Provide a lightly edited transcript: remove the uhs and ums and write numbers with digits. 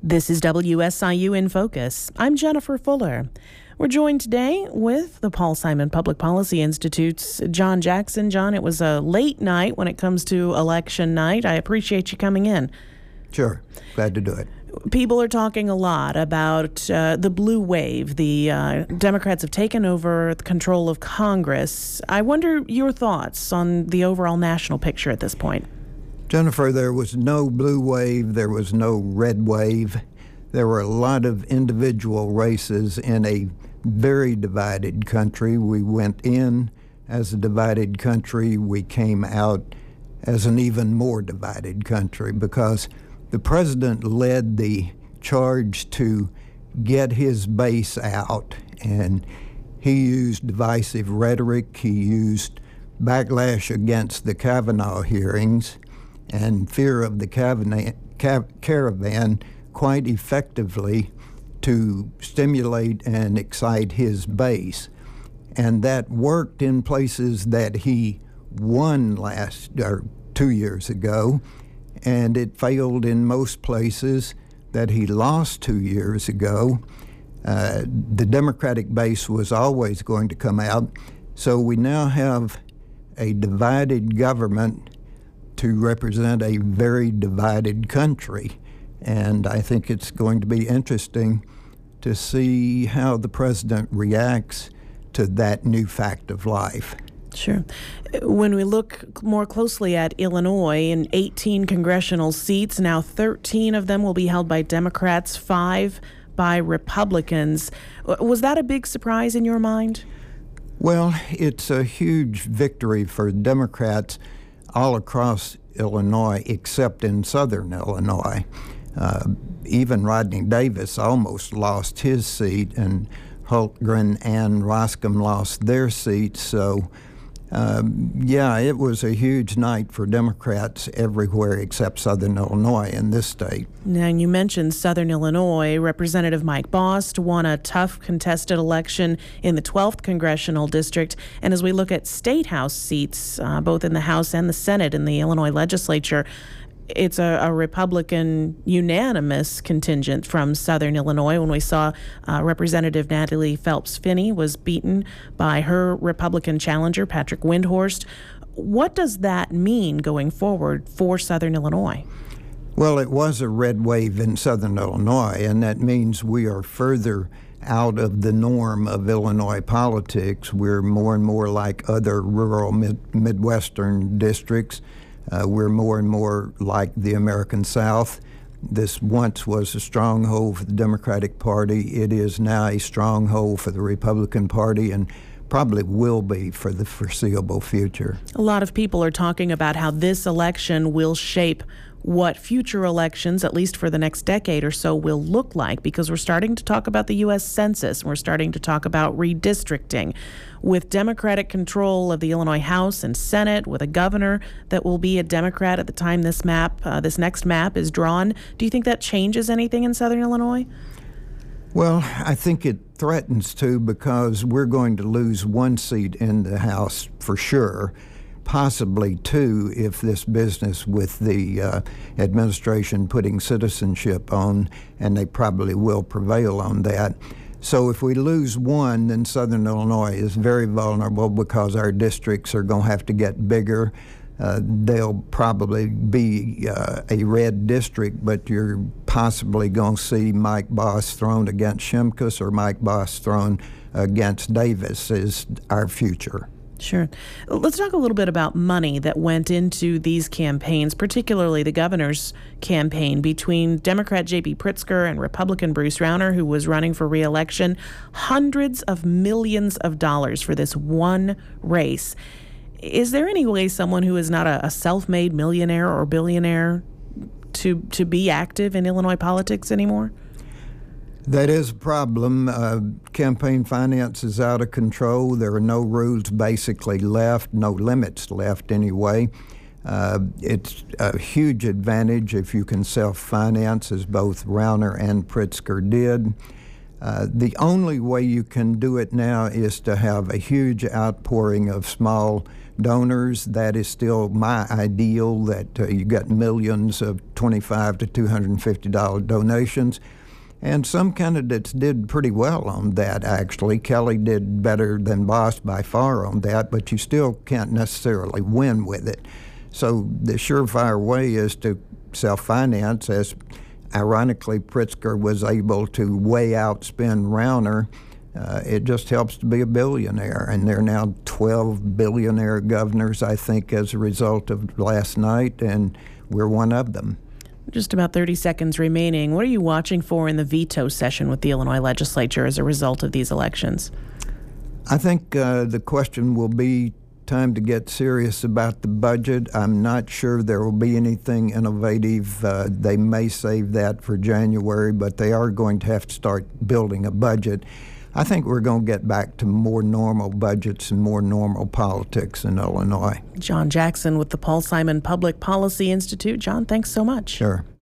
This is WSIU in Focus. I'm Jennifer Fuller. We're joined today with the Paul Simon Public Policy Institute's John Jackson. John, it was a late night when it comes to election night. I appreciate you coming in. Sure. Glad to do it. People are talking a lot about the blue wave. The Democrats have taken over the control of Congress. I wonder your thoughts on the overall national picture at this point. Jennifer, there was no blue wave. There was no red wave. There were a lot of individual races in a very divided country. We went in as a divided country. We came out as an even more divided country because the president led the charge to get his base out, and he used divisive rhetoric. He used backlash against the Kavanaugh hearings and fear of the caravan quite effectively to stimulate and excite his base. And that worked in places that he won 2 years ago, and it failed in most places that he lost 2 years ago. The Democratic base was always going to come out, so we now have a divided government to represent a very divided country. And I think it's going to be interesting to see how the president reacts to that new fact of life. Sure. When we look more closely at Illinois, in 18 congressional seats, now 13 of them will be held by Democrats, 5 by Republicans. Was that a big surprise in your mind? Well, it's a huge victory for Democrats all across Illinois, except in southern Illinois. Even Rodney Davis almost lost his seat, and Hultgren and Roscom lost their seats. So, it was a huge night for Democrats everywhere except southern Illinois in this state. Now, you mentioned southern Illinois. Representative Mike Bost won a tough contested election in the 12th Congressional District. And as we look at state house seats, both in the House and the Senate in the Illinois legislature, it's a Republican unanimous contingent from southern Illinois. When we saw Representative Natalie Phelps-Finney was beaten by her Republican challenger, Patrick Windhorst. What does that mean going forward for southern Illinois? Well, it was a red wave in southern Illinois, and that means we are further out of the norm of Illinois politics. We're more and more like other rural Midwestern districts. We're more and more like the American South. This once was a stronghold for the Democratic Party. It is now a stronghold for the Republican Party and probably will be for the foreseeable future. A lot of people are talking about how this election will shape what future elections, at least for the next decade or so, will look like, because we're starting to talk about the U.S. Census, and we're starting to talk about redistricting. With Democratic control of the Illinois House and Senate, with a governor that will be a Democrat at the time this next map is drawn, do you think that changes anything in southern Illinois? Well, I think it threatens to, because we're going to lose one seat in the House for sure, possibly two if this business with the administration putting citizenship on, and they probably will prevail on that. So if we lose one, then southern Illinois is very vulnerable because our districts are going to have to get bigger. They'll probably be a red district, but you're possibly going to see Mike Bost thrown against Shimkus or Mike Bost thrown against Davis is our future. Sure. Let's talk a little bit about money that went into these campaigns, particularly the governor's campaign between Democrat J.B. Pritzker and Republican Bruce Rauner, who was running for re-election. Hundreds of millions of dollars for this one race. Is there any way someone who is not a self-made millionaire or billionaire to be active in Illinois politics anymore? That is a problem. Campaign finance is out of control. There are no rules basically left, no limits left anyway. It's a huge advantage if you can self-finance, as both Rauner and Pritzker did. The only way you can do it now is to have a huge outpouring of small donors. That is still my ideal, that you got millions of $25 to $250 donations. And some candidates did pretty well on that, actually. Kelly did better than Bost by far on that, but you still can't necessarily win with it. So the surefire way is to self-finance, as ironically Pritzker was able to way outspend Rauner. It just helps to be a billionaire, and there are now 12 billionaire governors, I think, as a result of last night, and we're one of them. Just about 30 seconds remaining. What are you watching for in the veto session with the Illinois legislature as a result of these elections? I think the question will be time to get serious about the budget. I'm not sure there will be anything innovative. They may save that for January, but they are going to have to start building a budget. I think we're going to get back to more normal budgets and more normal politics in Illinois. John Jackson with the Paul Simon Public Policy Institute. John, thanks so much. Sure.